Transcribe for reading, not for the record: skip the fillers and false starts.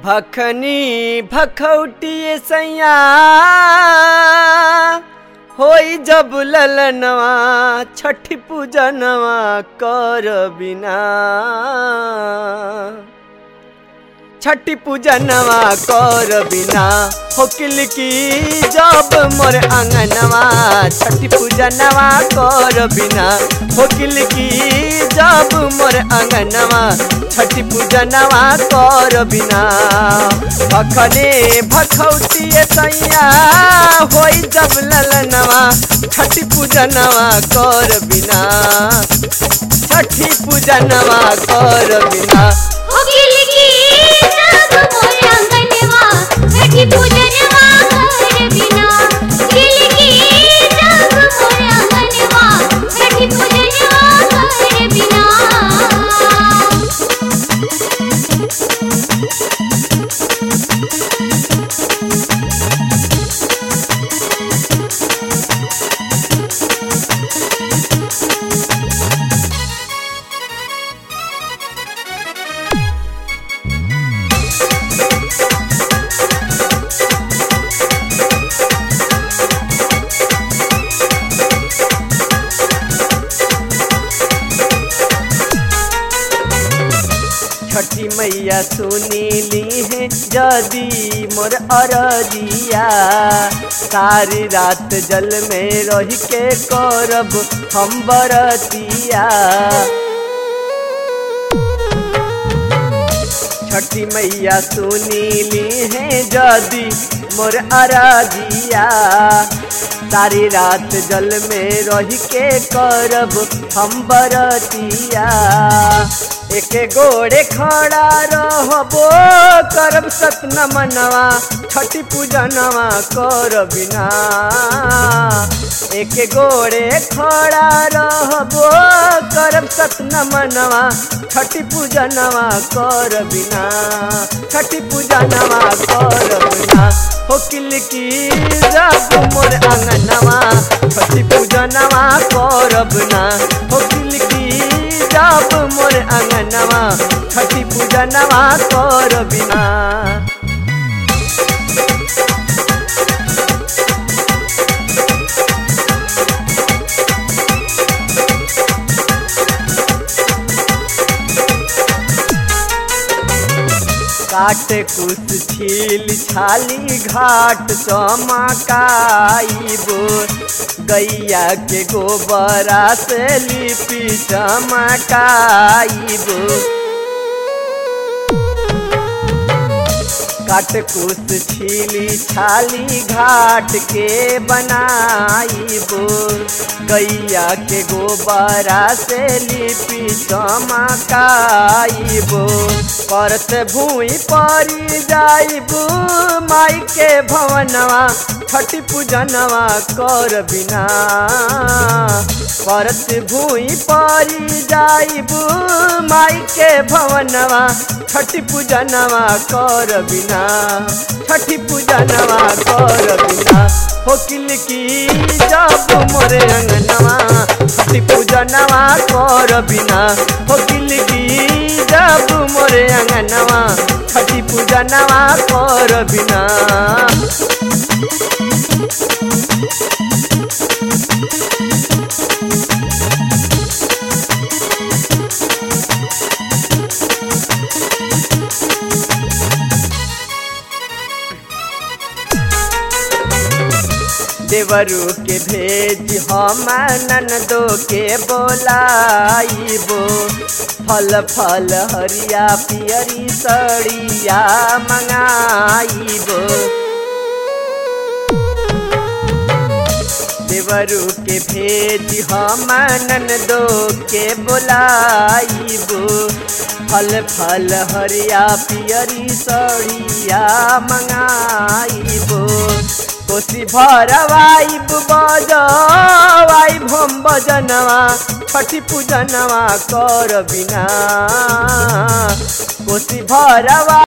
भखनी भखौटी सैया होई जब ललनवा छठी पूजनवा कर बिना छठी पूजनवा कर बिना होकिल की जब मोर आंगनवा छठी पूजनवा कर बिना होकिल की जब मोर आंगनवा छठी पूजनवा कर बिना भखने भखौटी सैया होई जब ललनवा छठी पूजनवा कर बिना छठी पूजनवा कर बिना होकिल की जब मोर आंगनवा छठी पूजनवा कर बिना होकिल की जब मोर आंगनवा छठी पूजनवा कर बिना छठी मैया सुनीली है जदी मोर अरजिया सारी रात जल में रह के करब हम बरतिया छठी मैया सुनीली है जदी मोर अरजिया सारी रात जल में रह के करब हम बरतिया एके गोड़े खड़ा रहबो करब सतनमनवा छठी पूजनवा कर बिना एके गोड़े खड़ा रहबो करब सतनमनवा छठी पूजनवा कर बिना छठी पूजनवा कर बिना होकिल की जब मोर आंगनवा छठी पूजनवा कर बिना होकिल की जब मोर आंगनवा छठी पूजनवा कर बिना काट कुछ छील छाली घाट चमकाइबो गैया के गोबरा से लिपि चमकाइबो काट कुछ छीली छाली घाट के बनाइबो गैया के गोबरा से लिपि चमकाइबो करत भूई परी जाइबू माई के भवनवा छठी पूजनवा कर बिना करत भूई परी जाइबू माई के भवनवा छठी पूजनवा कर बिना छठी पूजनवा कर बिना होकिल की जब मोरे अंगनवा छठी पूजनवा कर बिना होकिल की जब मोरे अंगनवा छठी पूजनवा कर बिना देवरू के भेज हम ननदो के बोलाइबो फल फल हरिया पियरी सड़िया मंगाइबो देवरू के भेज हम ननदो के बोलाइबो फल फल हरिया पियरी सड़िया मंगाइबो कोसी भरवाइब बजवाइब हम बजनवा छठी पूजनवा कर बिना कोसी भरवा